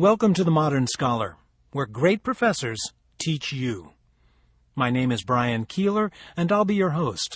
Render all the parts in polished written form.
Welcome to The Modern Scholar, where great professors teach you. My name is Brian Keeler, and I'll be your host.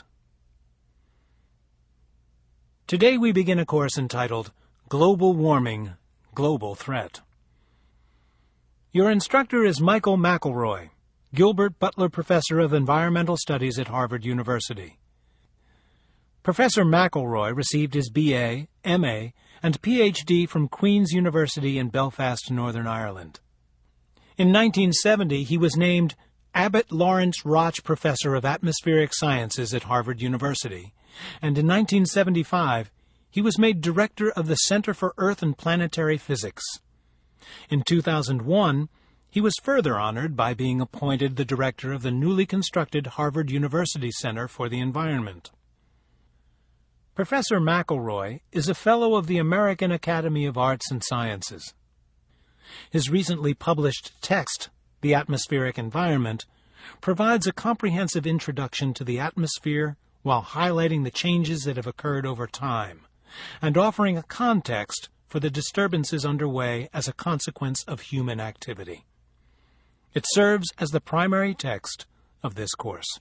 Today we begin a course entitled Global Warming, Global Threat. Your instructor is Michael McElroy, Gilbert Butler Professor of Environmental Studies at Harvard University. Professor McElroy received his B.A., M.A., and Ph.D. from Queen's University in Belfast, Northern Ireland. In 1970, he was named Abbott Lawrence Roch Professor of Atmospheric Sciences at Harvard University, and in 1975, he was made Director of the Center for Earth and Planetary Physics. In 2001, he was further honored by being appointed the Director of the newly constructed Harvard University Center for the Environment. Professor McElroy is a Fellow of the American Academy of Arts and Sciences. His recently published text, The Atmospheric Environment, provides a comprehensive introduction to the atmosphere while highlighting the changes that have occurred over time, and offering a context for the disturbances underway as a consequence of human activity. It serves as the primary text of this course.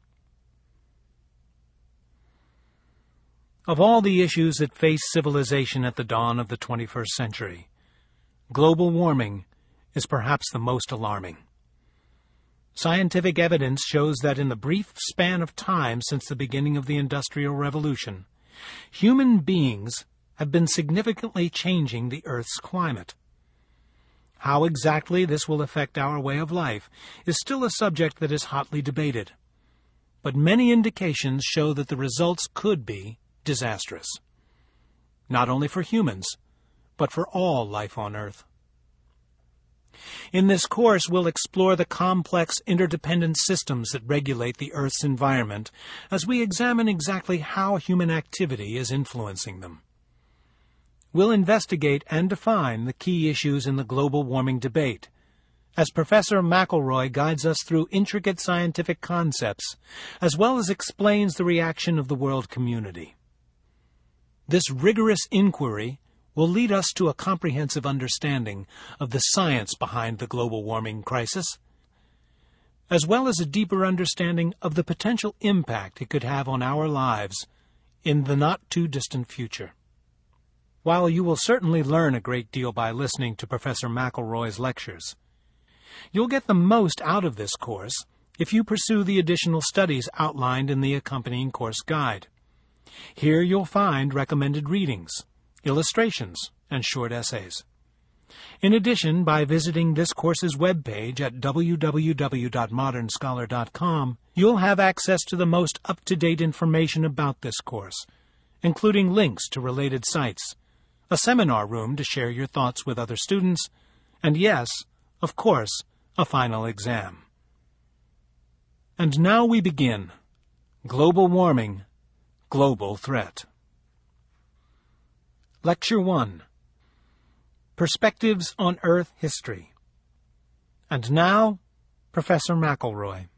Of all the issues that face civilization at the dawn of the 21st century, global warming is perhaps the most alarming. Scientific evidence shows that in the brief span of time since the beginning of the Industrial Revolution, human beings have been significantly changing the Earth's climate. How exactly this will affect our way of life is still a subject that is hotly debated, but many indications show that the results could be disastrous, not only for humans, but for all life on Earth. In this course, we'll explore the complex interdependent systems that regulate the Earth's environment as we examine exactly how human activity is influencing them. We'll investigate and define the key issues in the global warming debate, as Professor McElroy guides us through intricate scientific concepts, as well as explains the reaction of the world community. This rigorous inquiry will lead us to a comprehensive understanding of the science behind the global warming crisis, as well as a deeper understanding of the potential impact it could have on our lives in the not-too-distant future. While you will certainly learn a great deal by listening to Professor McElroy's lectures, you'll get the most out of this course if you pursue the additional studies outlined in the accompanying course guide. Here you'll find recommended readings, illustrations, and short essays. In addition, by visiting this course's webpage at www.modernscholar.com, you'll have access to the most up-to-date information about this course, including links to related sites, a seminar room to share your thoughts with other students, and yes, of course, a final exam. And now we begin. Global Warming, Global Threat. Lecture 1. Perspectives on Earth History. And now, Professor McElroy.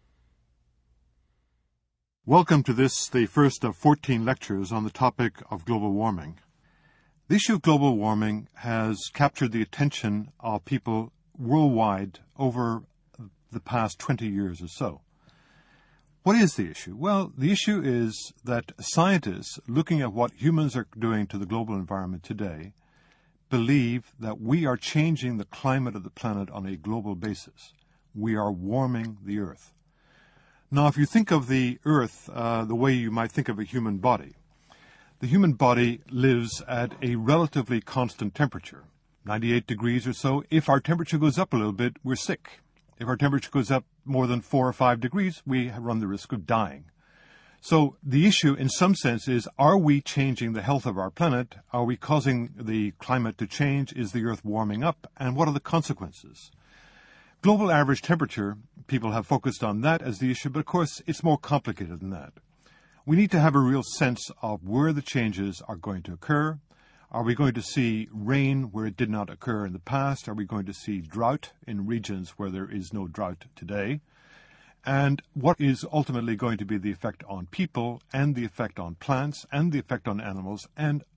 Welcome to this, the first of 14 lectures on the topic of global warming. The issue of global warming has captured the attention of people worldwide over the past 20 years or so. What is the issue? Well, the issue is that scientists, looking at what humans are doing to the global environment today, believe that we are changing the climate of the planet on a global basis. We are warming the Earth. Now, if you think of the Earth the way you might think of a human body, the human body lives at a relatively constant temperature, 98 degrees or so. If our temperature goes up a little bit, we're sick. If our temperature goes up more than 4 or 5 degrees, we run the risk of dying. So the issue, in some sense, is, are we changing the health of our planet? Are we causing the climate to change? Is the Earth warming up? And what are the consequences? Global average temperature, people have focused on that as the issue, but of course it's more complicated than that. We need to have a real sense of where the changes are going to occur. Are we going to see rain where it did not occur in the past? Are we going to see drought in regions where there is no drought today? And what is ultimately going to be the effect on people and the effect on plants and the effect on animals? And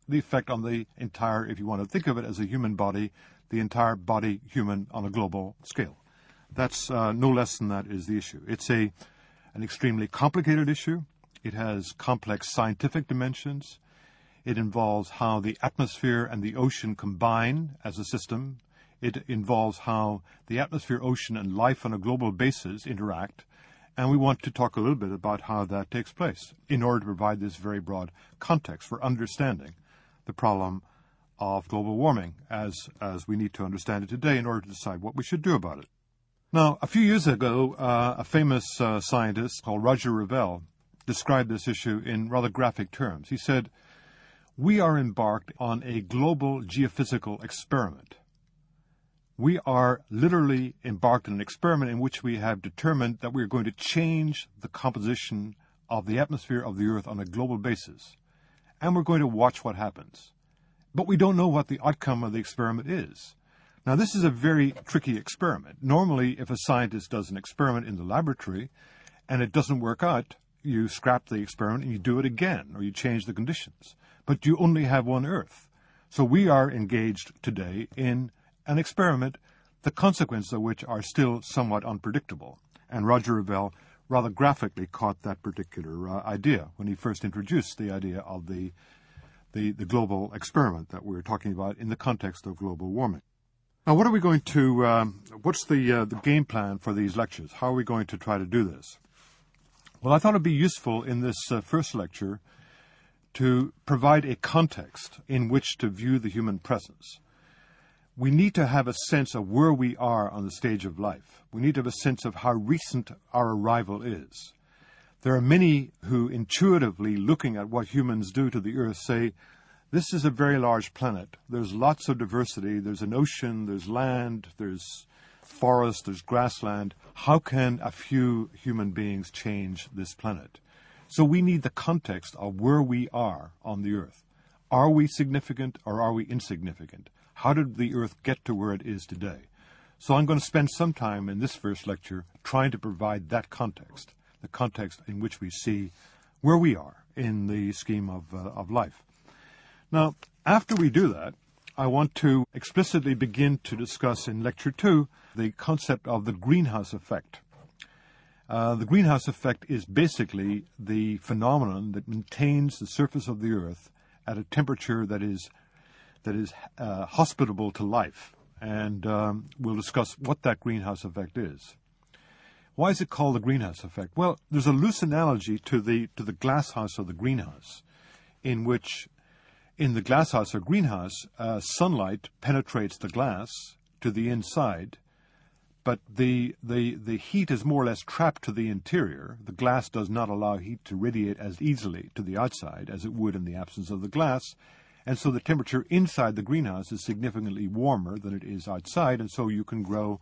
the effect on the entire, if you want to think of it as a human body, the entire body human on a global scale. That's no less than that is the issue. It's an extremely complicated issue. It has complex scientific dimensions. It involves how the atmosphere and the ocean combine as a system. It involves how the atmosphere, ocean, and life on a global basis interact. And we want to talk a little bit about how that takes place in order to provide this very broad context for understanding the problem of global warming as we need to understand it today in order to decide what we should do about it. Now, a few years ago, a famous scientist called Roger Revelle described this issue in rather graphic terms. He said, "We are embarked on a global geophysical experiment. We are literally embarked on an experiment in which we have determined that we are going to change the composition of the atmosphere of the Earth on a global basis. And we're going to watch what happens. But we don't know what the outcome of the experiment is." Now, this is a very tricky experiment. Normally, if a scientist does an experiment in the laboratory and it doesn't work out, you scrap the experiment and you do it again, or you change the conditions. But you only have one Earth. So we are engaged today in an experiment, the consequences of which are still somewhat unpredictable. And Roger Revelle rather graphically caught that particular idea when he first introduced the idea of the global experiment that we're talking about in the context of global warming. Now, what are we going to, what's the game plan for these lectures? How are we going to try to do this? Well, I thought it would be useful in this first lecture to provide a context in which to view the human presence. We need to have a sense of where we are on the stage of life. We need to have a sense of how recent our arrival is. There are many who intuitively, looking at what humans do to the Earth, say, this is a very large planet. There's lots of diversity. There's an ocean, there's land, there's forest, there's grassland. How can a few human beings change this planet? So we need the context of where we are on the Earth. Are we significant or are we insignificant? How did the Earth get to where it is today? So I'm going to spend some time in this first lecture trying to provide that context, the context in which we see where we are in the scheme of life. Now, after we do that, I want to explicitly begin to discuss in Lecture 2 the concept of the greenhouse effect. The greenhouse effect is basically the phenomenon that maintains the surface of the Earth at a temperature that is hospitable to life. And we'll discuss what that greenhouse effect is. Why is it called the greenhouse effect? Well, there's a loose analogy to the glass house or the greenhouse, in which in the glass house or greenhouse, sunlight penetrates the glass to the inside, but the heat is more or less trapped to the interior. The glass does not allow heat to radiate as easily to the outside as it would in the absence of the glass, and so the temperature inside the greenhouse is significantly warmer than it is outside, and so you can grow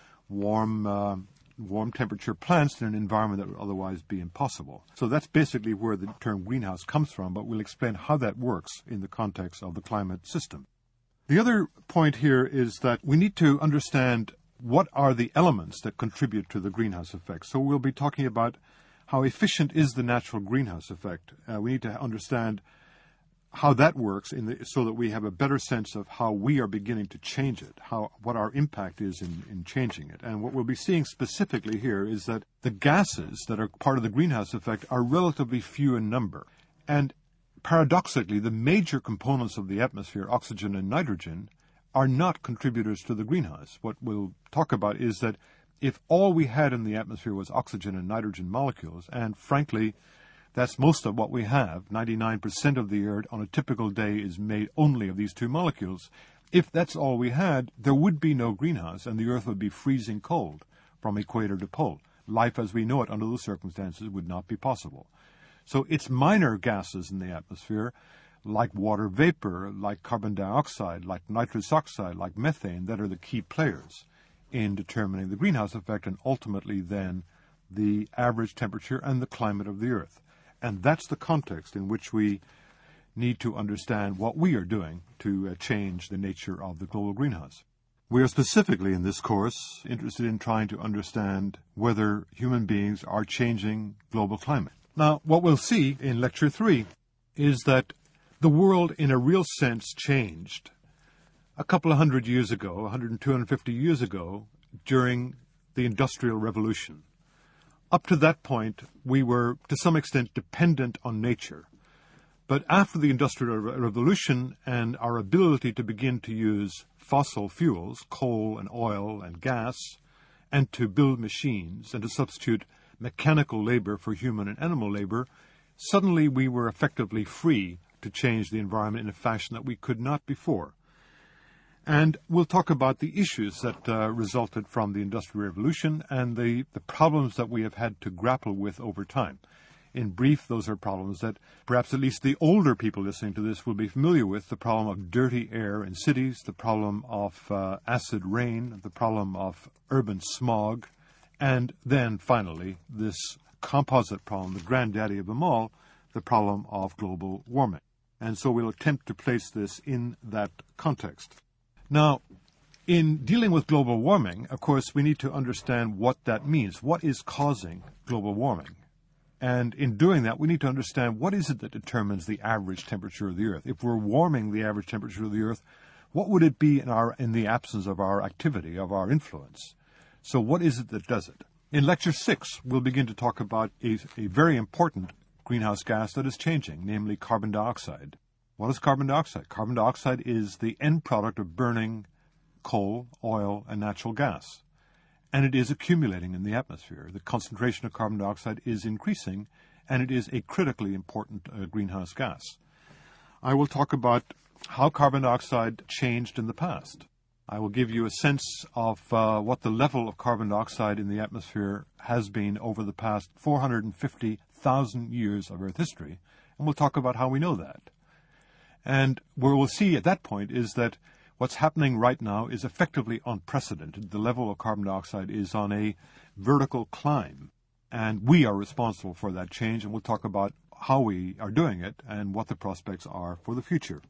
warm temperature plants in an environment that would otherwise be impossible. So that's basically where the term greenhouse comes from, but we'll explain how that works in the context of the climate system. The other point here is that we need to understand what are the elements that contribute to the greenhouse effect. So we'll be talking about how efficient is the natural greenhouse effect. We need to understand how that works so that we have a better sense of how we are beginning to change it, what our impact is in changing it. And what we'll be seeing specifically here is that the gases that are part of the greenhouse effect are relatively few in number. And paradoxically, the major components of the atmosphere, oxygen and nitrogen, are not contributors to the greenhouse. What we'll talk about is that if all we had in the atmosphere was oxygen and nitrogen molecules, and frankly, that's most of what we have. 99% of the air on a typical day is made only of these two molecules. If that's all we had, there would be no greenhouse, and the Earth would be freezing cold from equator to pole. Life as we know it under those circumstances would not be possible. So it's minor gases in the atmosphere, like water vapor, like carbon dioxide, like nitrous oxide, like methane, that are the key players in determining the greenhouse effect and ultimately then the average temperature and the climate of the Earth. And that's the context in which we need to understand what we are doing to change the nature of the global greenhouse. We are specifically in this course interested in trying to understand whether human beings are changing global climate. Now, what we'll see in Lecture 3 is that the world in a real sense changed a couple of hundred years ago, 100 and 250 years ago, during the Industrial Revolution. Up to that point, we were, to some extent, dependent on nature. But after the Industrial Revolution and our ability to begin to use fossil fuels, coal and oil and gas, and to build machines and to substitute mechanical labor for human and animal labor, suddenly we were effectively free to change the environment in a fashion that we could not before. And we'll talk about the issues that resulted from the Industrial Revolution and the problems that we have had to grapple with over time. In brief, those are problems that perhaps at least the older people listening to this will be familiar with: the problem of dirty air in cities, the problem of acid rain, the problem of urban smog, and then finally this composite problem, the granddaddy of them all, the problem of global warming. And so we'll attempt to place this in that context. Now, in dealing with global warming, of course, we need to understand what that means. What is causing global warming? And in doing that, we need to understand what is it that determines the average temperature of the Earth. If we're warming the average temperature of the Earth, what would it be in the absence of our activity, of our influence? So what is it that does it? In Lecture 6, we'll begin to talk about a very important greenhouse gas that is changing, namely carbon dioxide. What is carbon dioxide? Carbon dioxide is the end product of burning coal, oil, and natural gas. And it is accumulating in the atmosphere. The concentration of carbon dioxide is increasing, and it is a critically important greenhouse gas. I will talk about how carbon dioxide changed in the past. I will give you a sense of what the level of carbon dioxide in the atmosphere has been over the past 450,000 years of Earth history, and we'll talk about how we know that. And where we'll see at that point is that what's happening right now is effectively unprecedented. The level of carbon dioxide is on a vertical climb, and we are responsible for that change, and we'll talk about how we are doing it and what the prospects are for the future.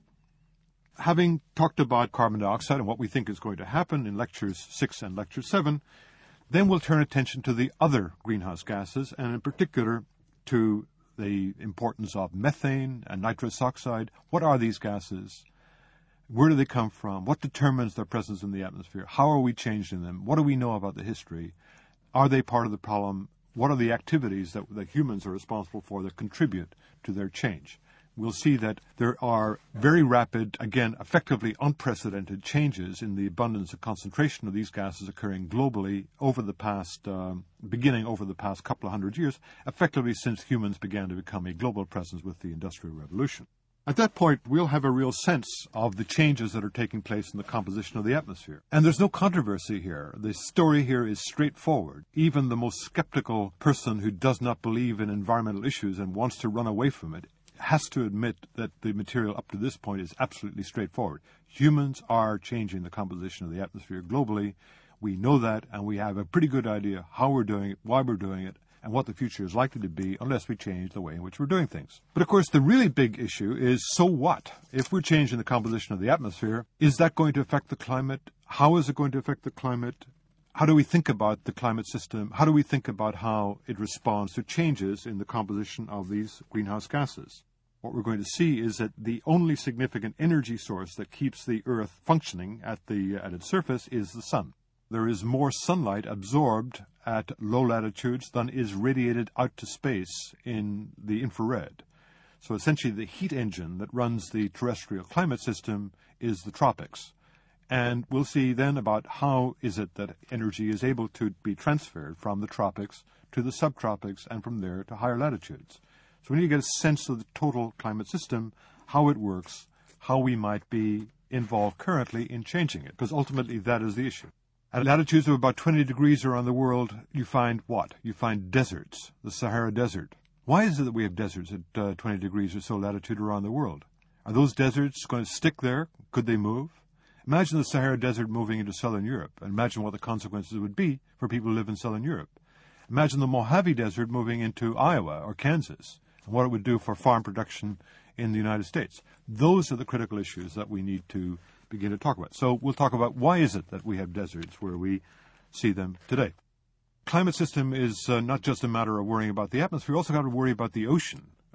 Having talked about carbon dioxide and what we think is going to happen in Lectures 6 and Lecture 7, then we'll turn attention to the other greenhouse gases, and in particular to the importance of methane and nitrous oxide. What are these gases? Where do they come from? What determines their presence in the atmosphere? How are we changing them? What do we know about the history? Are they part of the problem? What are the activities that humans are responsible for that contribute to their change? We'll see that there are very rapid, again, effectively unprecedented changes in the abundance and concentration of these gases occurring globally over the past, beginning over the past couple of hundred years, effectively since humans began to become a global presence with the Industrial Revolution. At that point, we'll have a real sense of the changes that are taking place in the composition of the atmosphere. And there's no controversy here. The story here is straightforward. Even the most skeptical person who does not believe in environmental issues and wants to run away from it has to admit that the material up to this point is absolutely straightforward. Humans are changing the composition of the atmosphere globally. We know that, and we have a pretty good idea how we're doing it, why we're doing it, and what the future is likely to be unless we change the way in which we're doing things. But of course, the really big issue is, so what? If we're changing the composition of the atmosphere, is that going to affect the climate? How is it going to affect the climate? How do we think about the climate system? How do we think about how it responds to changes in the composition of these greenhouse gases? What we're going to see is that the only significant energy source that keeps the Earth functioning at its surface is the sun. There is more sunlight absorbed at low latitudes than is radiated out to space in the infrared. So essentially the heat engine that runs the terrestrial climate system is the tropics. And we'll see then about how is it that energy is able to be transferred from the tropics to the subtropics and from there to higher latitudes. So we need to get a sense of the total climate system, how it works, how we might be involved currently in changing it, because ultimately that is the issue. At latitudes of about 20 degrees around the world, you find what? You find deserts, the Sahara Desert. Why is it that we have deserts at 20 degrees or so latitude around the world? Are those deserts going to stick there? Could they move? Imagine the Sahara Desert moving into southern Europe, and imagine what the consequences would be for people who live in southern Europe. Imagine the Mojave Desert moving into Iowa or Kansas, and what it would do for farm production in the United States. Those are the critical issues that we need to begin to talk about. So we'll talk about why is it that we have deserts where we see them today. Climate system is not just a matter of worrying about the atmosphere. We also got to worry about the ocean.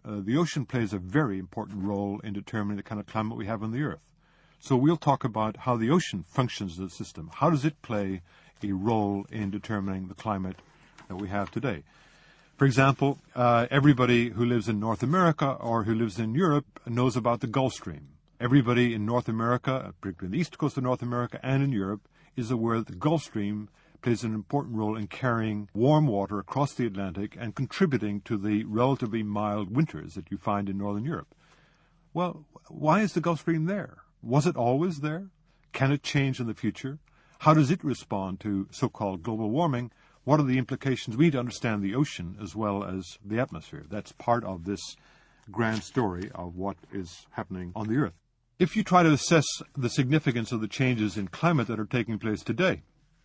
the ocean plays a very important role in determining the kind of climate we have on the Earth. So we'll talk about how the ocean functions as a system. How does it play a role in determining the climate that we have today? For example, everybody who lives in North America or who lives in Europe knows about the Gulf Stream. Everybody in North America, particularly the east coast of North America and in Europe, is aware that the Gulf Stream plays an important role in carrying warm water across the Atlantic and contributing to the relatively mild winters that you find in Northern Europe. Well, why is the Gulf Stream there? Was it always there? Can it change in the future? How does it respond to so-called global warming? What are the implications? We need to understand the ocean as well as the atmosphere. That's part of this grand story of what is happening on the Earth. If you try to assess the significance of the changes in climate that are taking place today,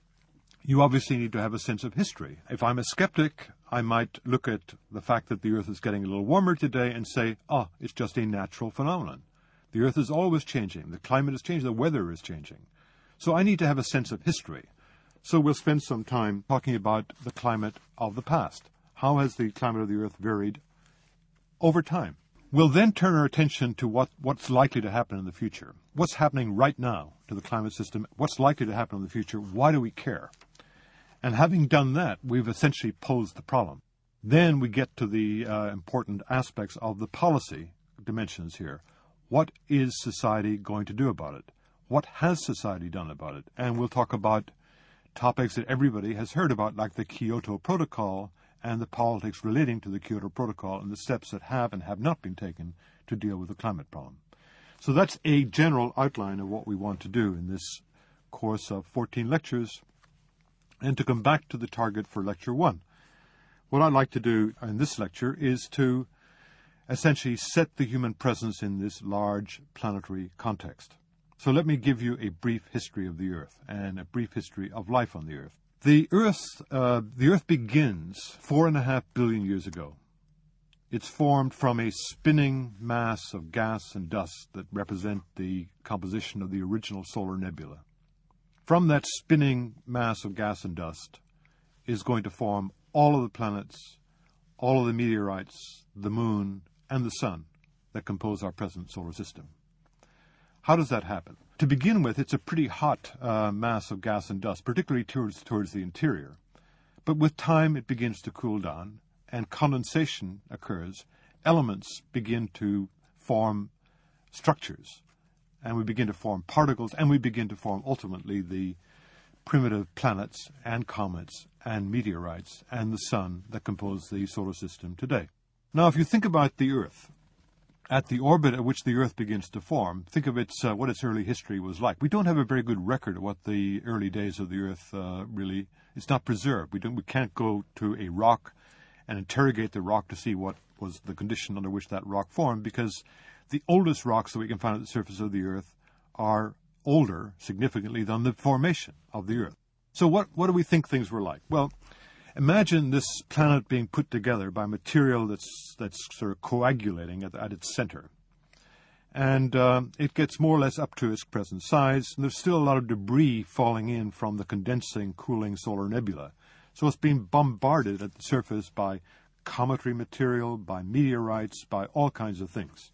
you obviously need to have a sense of history. If I'm a skeptic, I might look at the fact that the Earth is getting a little warmer today and say, it's just a natural phenomenon. The Earth is always changing. The climate is changing. The weather is changing. So I need to have a sense of history. So we'll spend some time talking about the climate of the past. How has the climate of the Earth varied over time? We'll then turn our attention to what's likely to happen in the future. What's happening right now to the climate system? What's likely to happen in the future? Why do we care? And having done that, we've essentially posed the problem. Then we get to the important aspects of the policy dimensions here. What is society going to do about it? What has society done about it? And we'll talk about topics that everybody has heard about, like the Kyoto Protocol and the politics relating to the Kyoto Protocol and the steps that have and have not been taken to deal with the climate problem. So that's a general outline of what we want to do in this course of 14 lectures. And to come back to the target for Lecture 1, what I'd like to do in this lecture is to essentially set the human presence in this large planetary context. So let me give you a brief history of the Earth and a brief history of life on the Earth. The Earth begins 4.5 billion years ago. It's formed from a spinning mass of gas and dust that represent the composition of the original solar nebula. From that spinning mass of gas and dust is going to form all of the planets, all of the meteorites, the moon, and the sun that compose our present solar system. How does that happen? To begin with, it's a pretty hot mass of gas and dust, particularly towards the interior. But with time, it begins to cool down, and condensation occurs. Elements begin to form structures, and we begin to form particles, and we begin to form, ultimately, the primitive planets and comets and meteorites and the sun that compose the solar system today. Now, if you think about the Earth, at the orbit at which the Earth begins to form, think of what its early history was like. We don't have a very good record of what the early days of the Earth really. It's not preserved. We can't go to a rock and interrogate the rock to see what was the condition under which that rock formed, because the oldest rocks that we can find at the surface of the Earth are older, significantly, than the formation of the Earth. So what do we think things were like? Well, imagine this planet being put together by material that's sort of coagulating at its center. And it gets more or less up to its present size, and there's still a lot of debris falling in from the condensing, cooling solar nebula. So it's being bombarded at the surface by cometary material, by meteorites, by all kinds of things.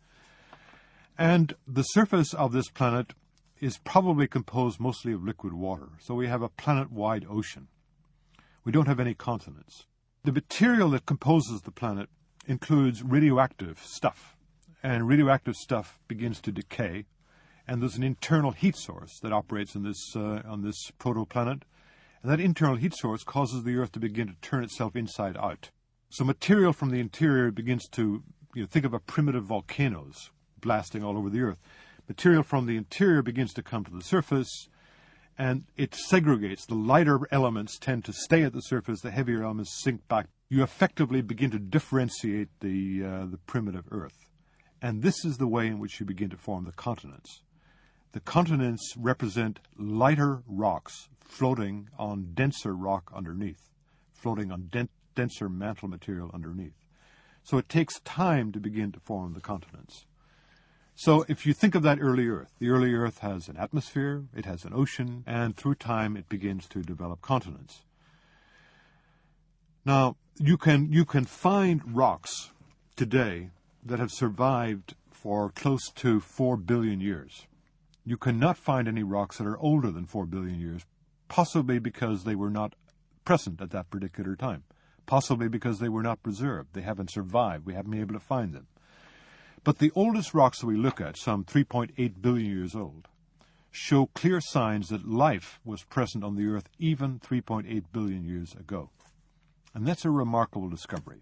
And the surface of this planet is probably composed mostly of liquid water. So we have a planet-wide ocean. We don't have any continents. The material that composes the planet includes radioactive stuff, and radioactive stuff begins to decay, and there's an internal heat source that operates on this protoplanet, and that internal heat source causes the Earth to begin to turn itself inside out. So material from the interior begins to, think of a primitive volcanoes blasting all over the Earth. Material from the interior begins to come to the surface, and it segregates. The lighter elements tend to stay at the surface, the heavier elements sink back. You effectively begin to differentiate the primitive Earth. And this is the way in which you begin to form the continents. The continents represent lighter rocks floating on denser rock underneath, floating on denser mantle material underneath. So it takes time to begin to form the continents. So if you think of that early Earth, the early Earth has an atmosphere, it has an ocean, and through time it begins to develop continents. Now, you can find rocks today that have survived for close to 4 billion years. You cannot find any rocks that are older than 4 billion years, possibly because they were not present at that particular time, possibly because they were not preserved. They haven't survived. We haven't been able to find them. But the oldest rocks that we look at, some 3.8 billion years old, show clear signs that life was present on the Earth even 3.8 billion years ago. And that's a remarkable discovery.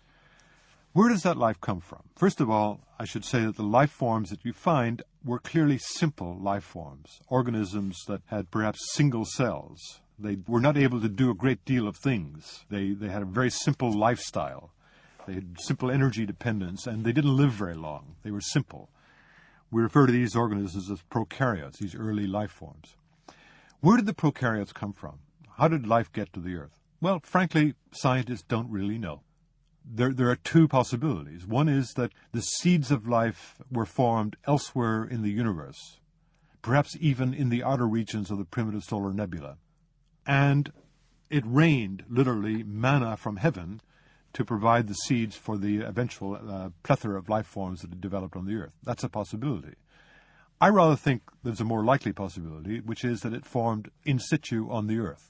Where does that life come from? First of all, I should say that the life forms that you find were clearly simple life forms, organisms that had perhaps single cells. They were not able to do a great deal of things. They had a very simple lifestyle. They had simple energy dependence, and they didn't live very long. They were simple. We refer to these organisms as prokaryotes, these early life forms. Where did the prokaryotes come from? How did life get to the Earth? Well, frankly, scientists don't really know. There are two possibilities. One is that the seeds of life were formed elsewhere in the universe, perhaps even in the outer regions of the primitive solar nebula. And it rained, literally, manna from heaven to provide the seeds for the eventual plethora of life forms that had developed on the Earth. That's a possibility. I rather think there's a more likely possibility, which is that it formed in situ on the Earth.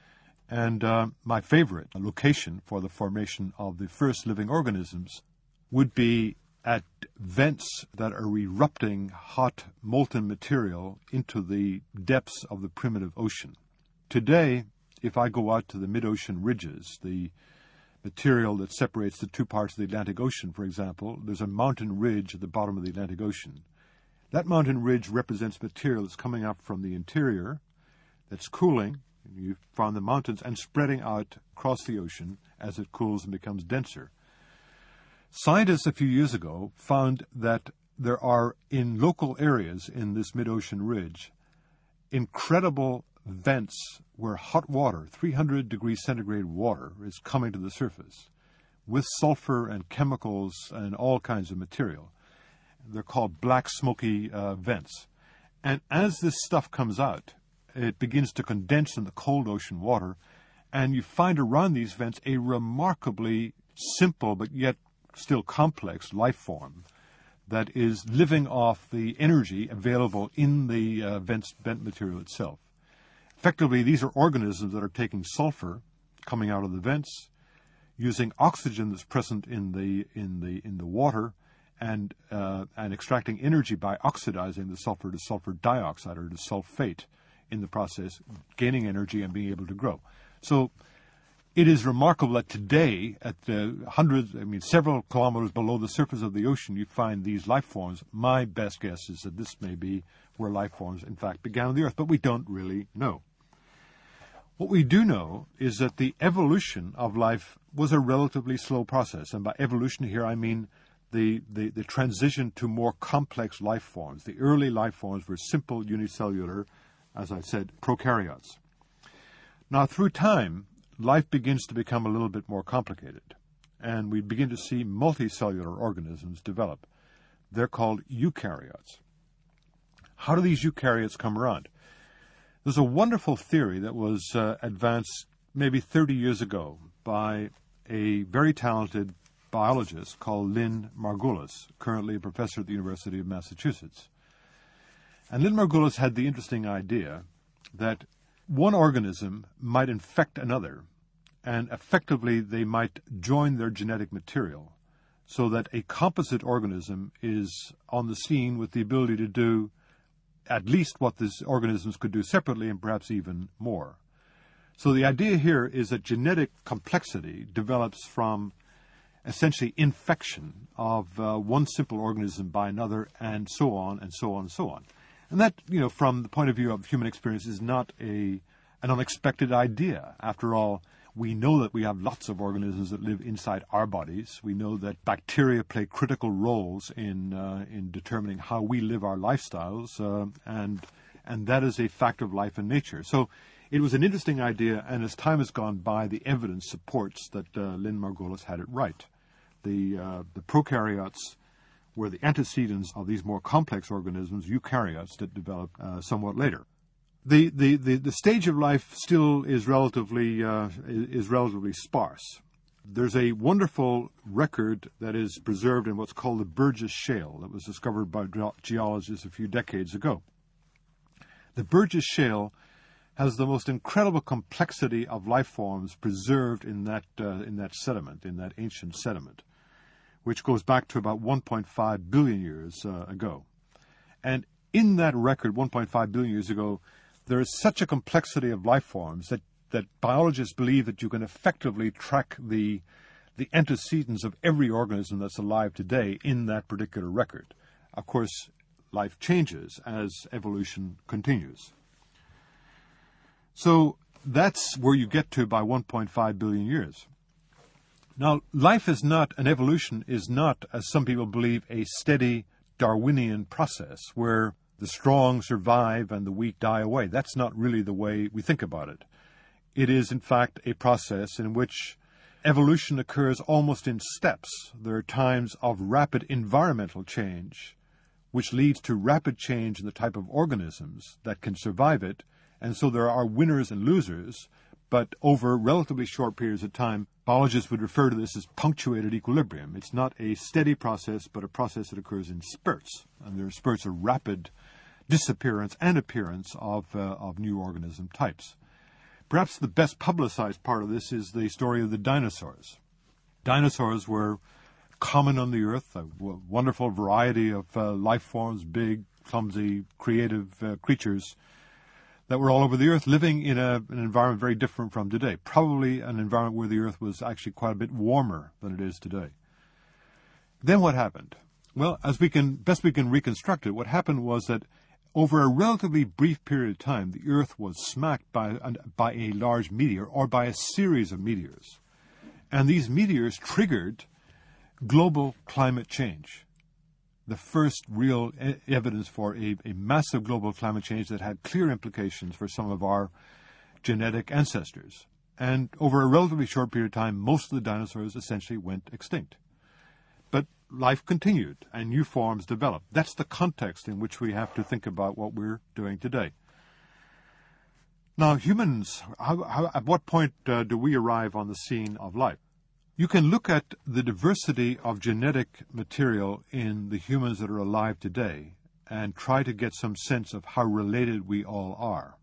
And my favorite location for the formation of the first living organisms would be at vents that are erupting hot, molten material into the depths of the primitive ocean. Today, if I go out to the mid-ocean ridges, the material that separates the two parts of the Atlantic Ocean, for example, there's a mountain ridge at the bottom of the Atlantic Ocean. That mountain ridge represents material that's coming up from the interior, that's cooling. You find the mountains and spreading out across the ocean as it cools and becomes denser. Scientists a few years ago found that there are, in local areas in this mid-ocean ridge, incredible vents where hot water, 300 degrees centigrade water, is coming to the surface with sulfur and chemicals and all kinds of material. They're called black smoky vents. And as this stuff comes out, it begins to condense in the cold ocean water, and you find around these vents a remarkably simple but yet still complex life form that is living off the energy available in the vent material itself. Effectively, these are organisms that are taking sulfur coming out of the vents, using oxygen that's present in the water, and extracting energy by oxidizing the sulfur to sulfur dioxide or to sulfate. In the process, gaining energy and being able to grow. So it is remarkable that today, at several kilometers below the surface of the ocean, you find these life forms. My best guess is that this may be where life forms, in fact, began on the Earth, but we don't really know. What we do know is that the evolution of life was a relatively slow process, and by evolution here I mean the transition to more complex life forms. The early life forms were simple unicellular, as I said, prokaryotes. Now, through time, life begins to become a little bit more complicated, and we begin to see multicellular organisms develop. They're called eukaryotes. How do these eukaryotes come around? There's a wonderful theory that was advanced maybe 30 years ago by a very talented biologist called Lynn Margulis, currently a professor at the University of Massachusetts. And Lynn Margulis had the interesting idea that one organism might infect another, and effectively they might join their genetic material so that a composite organism is on the scene with the ability to do at least what these organisms could do separately and perhaps even more. So the idea here is that genetic complexity develops from essentially infection of one simple organism by another, and so on and so on and so on. And that, from the point of view of human experience, is not an unexpected idea. After all, we know that we have lots of organisms that live inside our bodies. We know that bacteria play critical roles in determining how we live our lifestyles, and that is a fact of life and nature. So it was an interesting idea, and as time has gone by, the evidence supports that Lynn Margulis had it right. The prokaryotes were the antecedents of these more complex organisms, eukaryotes, that developed somewhat later. The stage of life still is relatively sparse. There's a wonderful record that is preserved in what's called the Burgess Shale that was discovered by geologists a few decades ago. The Burgess Shale has the most incredible complexity of life forms preserved in that sediment, in that ancient sediment, which goes back to about 1.5 billion years ago. And in that record, 1.5 billion years ago, there is such a complexity of life forms that biologists believe that you can effectively track the antecedents of every organism that's alive today in that particular record. Of course, life changes as evolution continues. So that's where you get to by 1.5 billion years. Now, life is not, and evolution is not, as some people believe, a steady Darwinian process where the strong survive and the weak die away. That's not really the way we think about it. It is, in fact, a process in which evolution occurs almost in steps. There are times of rapid environmental change, which leads to rapid change in the type of organisms that can survive it, and so there are winners and losers, but over relatively short periods of time, biologists would refer to this as punctuated equilibrium. It's not a steady process, but a process that occurs in spurts, and there are spurts of rapid disappearance and appearance of new organism types. Perhaps the best publicized part of this is the story of the dinosaurs. Dinosaurs were common on the earth, a wonderful variety of life forms, big, clumsy, creative creatures that were all over the earth, living in an environment very different from today, probably an environment where the earth was actually quite a bit warmer than it is today. Then what happened? Well, as best we can reconstruct it, what happened was that over a relatively brief period of time, the earth was smacked by a large meteor or by a series of meteors. And these meteors triggered global climate change. The first real evidence for a massive global climate change that had clear implications for some of our genetic ancestors. And over a relatively short period of time, most of the dinosaurs essentially went extinct. But life continued and new forms developed. That's the context in which we have to think about what we're doing today. Now, humans, at what point do we arrive on the scene of life? You can look at the diversity of genetic material in the humans that are alive today and try to get some sense of how related we all are.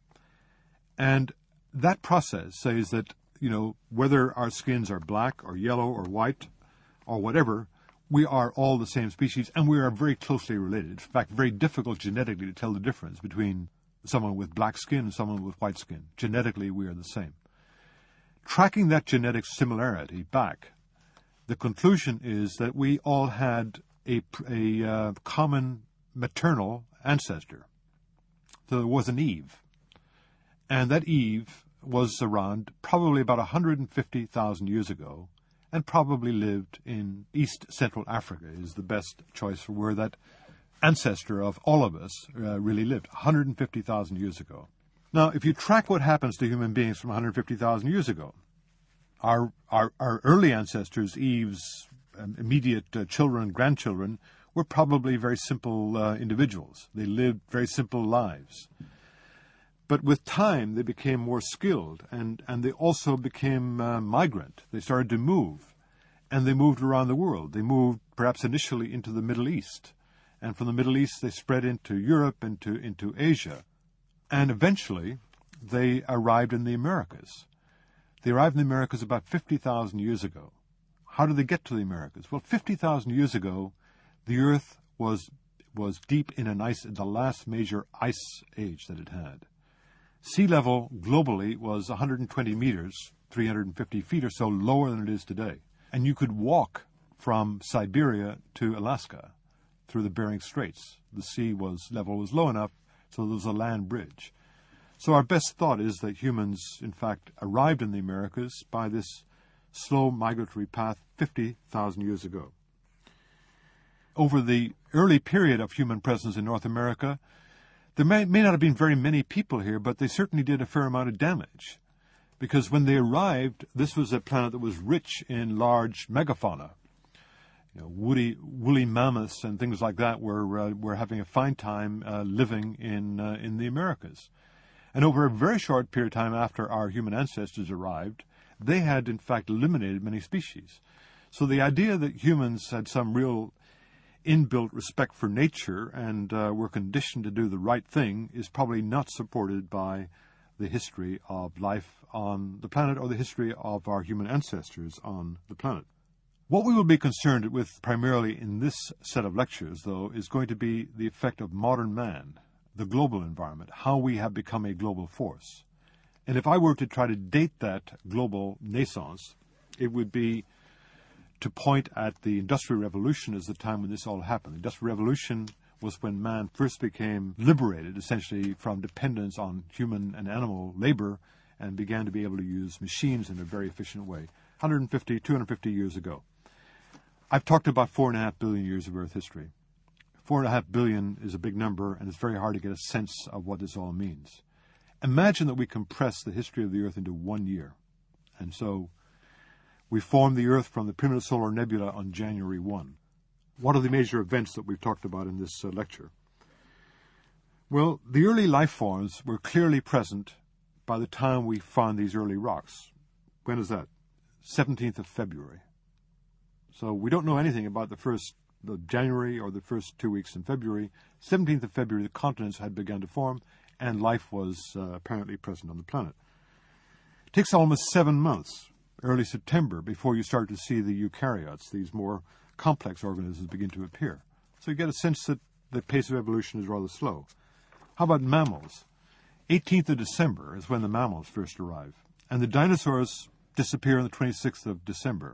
And that process says that, whether our skins are black or yellow or white or whatever, we are all the same species and we are very closely related. In fact, very difficult genetically to tell the difference between someone with black skin and someone with white skin. Genetically, we are the same. Tracking that genetic similarity back, the conclusion is that we all had a common maternal ancestor. So there was an Eve. And that Eve was around probably about 150,000 years ago and probably lived in East Central Africa is the best choice for where that ancestor of all of us really lived, 150,000 years ago. Now, if you track what happens to human beings from 150,000 years ago, our early ancestors, Eve's immediate children and grandchildren, were probably very simple individuals. They lived very simple lives. But with time, they became more skilled, and they also became migrant. They started to move, and they moved around the world. They moved perhaps initially into the Middle East, and from the Middle East they spread into Europe, into Asia. And eventually, they arrived in the Americas. They arrived in the Americas about 50,000 years ago. How did they get to the Americas? Well, 50,000 years ago, the Earth was deep in the last major ice age that it had. Sea level globally was 120 meters, 350 feet or so lower than it is today. And you could walk from Siberia to Alaska through the Bering Straits. The sea level was low enough, so there was a land bridge. So our best thought is that humans, in fact, arrived in the Americas by this slow migratory path 50,000 years ago. Over the early period of human presence in North America, there may not have been very many people here, but they certainly did a fair amount of damage. Because when they arrived, this was a planet that was rich in large megafauna. Woolly mammoths and things like that were having a fine time living in the Americas. And over a very short period of time after our human ancestors arrived, they had in fact eliminated many species. So the idea that humans had some real inbuilt respect for nature and were conditioned to do the right thing is probably not supported by the history of life on the planet or the history of our human ancestors on the planet. What we will be concerned with primarily in this set of lectures, though, is going to be the effect of modern man, the global environment, how we have become a global force. And if I were to try to date that global naissance, it would be to point at the Industrial Revolution as the time when this all happened. The Industrial Revolution was when man first became liberated, essentially, from dependence on human and animal labor and began to be able to use machines in a very efficient way, 250 years ago. I've talked about 4.5 billion years of Earth history. 4.5 billion is a big number, and it's very hard to get a sense of what this all means. Imagine that we compress the history of the Earth into 1 year. And so we formed the Earth from the primitive solar nebula on January 1. What are the major events that we've talked about in this lecture? Well, the early life forms were clearly present by the time we found these early rocks. When is that? 17th of February. So we don't know anything about the January or the first 2 weeks in February. 17th of February, the continents had begun to form, and life was apparently present on the planet. It takes almost 7 months, early September, before you start to see the eukaryotes, these more complex organisms, begin to appear. So you get a sense that the pace of evolution is rather slow. How about mammals? 18th of December is when the mammals first arrive, and the dinosaurs disappear on the 26th of December.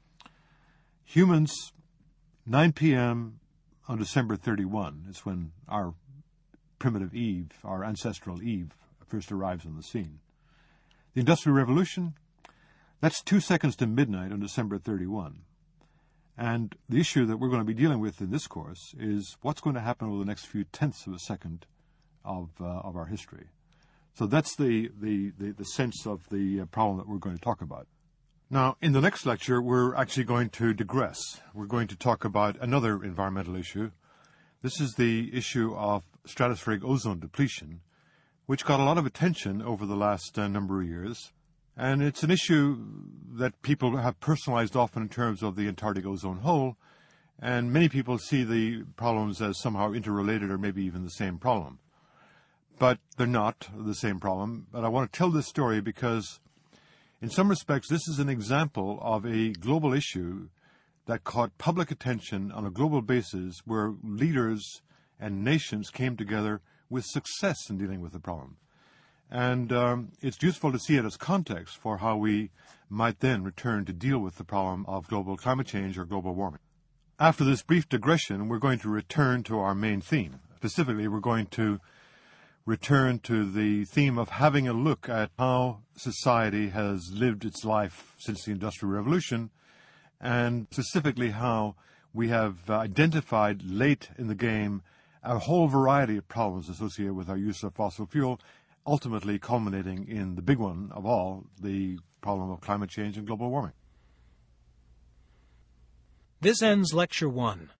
Humans, 9 p.m. on December 31 is when our primitive Eve, our ancestral Eve, first arrives on the scene. The Industrial Revolution, that's 2 seconds to midnight on December 31. And the issue that we're going to be dealing with in this course is what's going to happen over the next few tenths of a second of our history. So that's the sense of the problem that we're going to talk about. Now, in the next lecture, we're actually going to digress. We're going to talk about another environmental issue. This is the issue of stratospheric ozone depletion, which got a lot of attention over the last number of years. And it's an issue that people have personalized often in terms of the Antarctic ozone hole, and many people see the problems as somehow interrelated or maybe even the same problem. But they're not the same problem. But I want to tell this story because in some respects this is an example of a global issue that caught public attention on a global basis where leaders and nations came together with success in dealing with the problem. And it's useful to see it as context for how we might then return to deal with the problem of global climate change or global warming. After this brief digression, we're going to return to our main theme. Specifically, we're going to return to the theme of having a look at how society has lived its life since the Industrial Revolution, and specifically how we have identified late in the game a whole variety of problems associated with our use of fossil fuel, ultimately culminating in the big one of all, the problem of climate change and global warming. This ends Lecture 1.